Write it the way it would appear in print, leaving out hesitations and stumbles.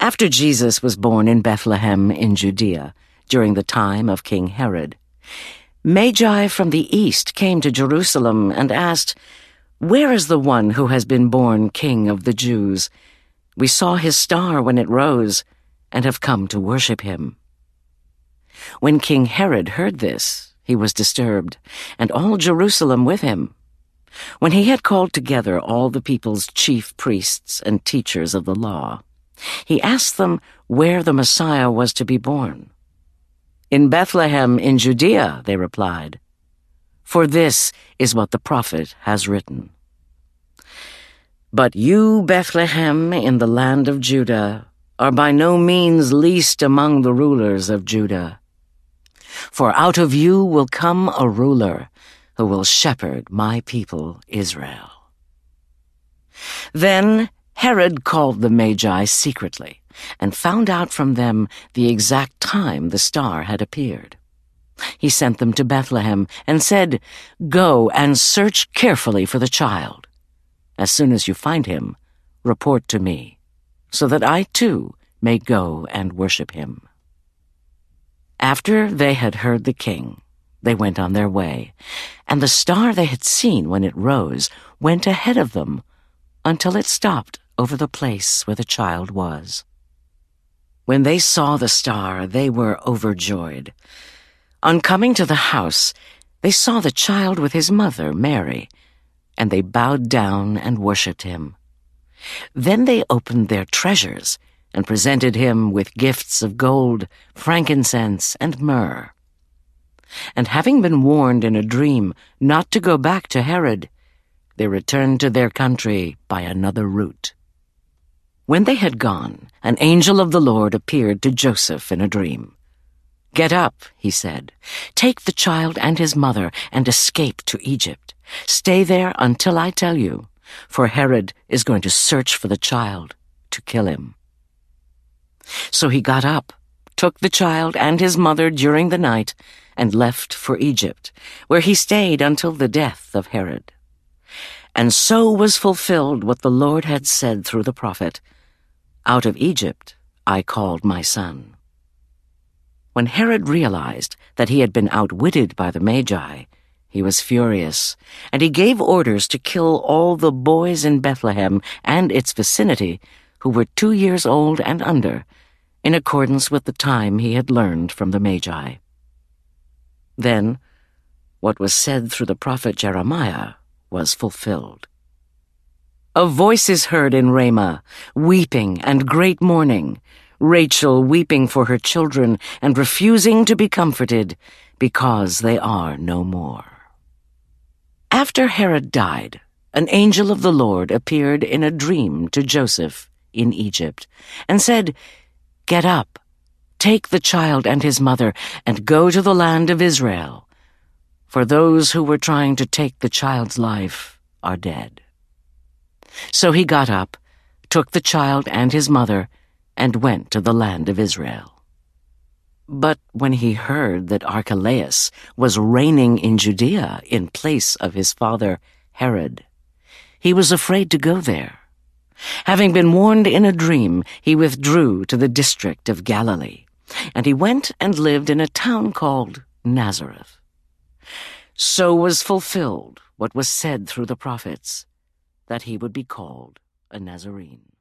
After Jesus was born in Bethlehem in Judea, during the time of King Herod, Magi from the east came to Jerusalem and asked, "Where is the one who has been born King of the Jews? We saw his star when it rose, and have come to worship him." When King Herod heard this, he was disturbed, and all Jerusalem with him. When he had called together all the people's chief priests and teachers of the law, he asked them where the Messiah was to be born. "In Bethlehem in Judea," they replied, "for this is what the prophet has written. But you, Bethlehem, in the land of Judah, are by no means least among the rulers of Judah. For out of you will come a ruler who will shepherd my people Israel." Then Herod called the Magi secretly and found out from them the exact time the star had appeared. He sent them to Bethlehem and said, "Go and search carefully for the child. As soon as you find him, report to me, so that I too may go and worship him." After they had heard the king, they went on their way, and the star they had seen when it rose went ahead of them until it stopped over the place where the child was. When they saw the star, they were overjoyed. On coming to the house, they saw the child with his mother, Mary, and they bowed down and worshipped him. Then they opened their treasures and presented him with gifts of gold, frankincense, and myrrh. And having been warned in a dream not to go back to Herod, they returned to their country by another route. When they had gone, an angel of the Lord appeared to Joseph in a dream. "Get up," he said, "take the child and his mother and escape to Egypt. Stay there until I tell you, for Herod is going to search for the child to kill him." So he got up, took the child and his mother during the night, and left for Egypt, where he stayed until the death of Herod. And so was fulfilled what the Lord had said through the prophet, "Out of Egypt I called my son." When Herod realized that he had been outwitted by the Magi, he was furious, and he gave orders to kill all the boys in Bethlehem and its vicinity who were 2 years old and under, in accordance with the time he had learned from the Magi. Then, what was said through the prophet Jeremiah was fulfilled. "A voice is heard in Ramah, weeping and great mourning, Rachel weeping for her children and refusing to be comforted because they are no more." After Herod died, an angel of the Lord appeared in a dream to Joseph in Egypt and said, "Get up, take the child and his mother, and go to the land of Israel, for those who were trying to take the child's life are dead." So he got up, took the child and his mother, and went to the land of Israel. But when he heard that Archelaus was reigning in Judea in place of his father Herod, he was afraid to go there. Having been warned in a dream, he withdrew to the district of Galilee, and he went and lived in a town called Nazareth. So was fulfilled what was said through the prophets, that he would be called a Nazarene.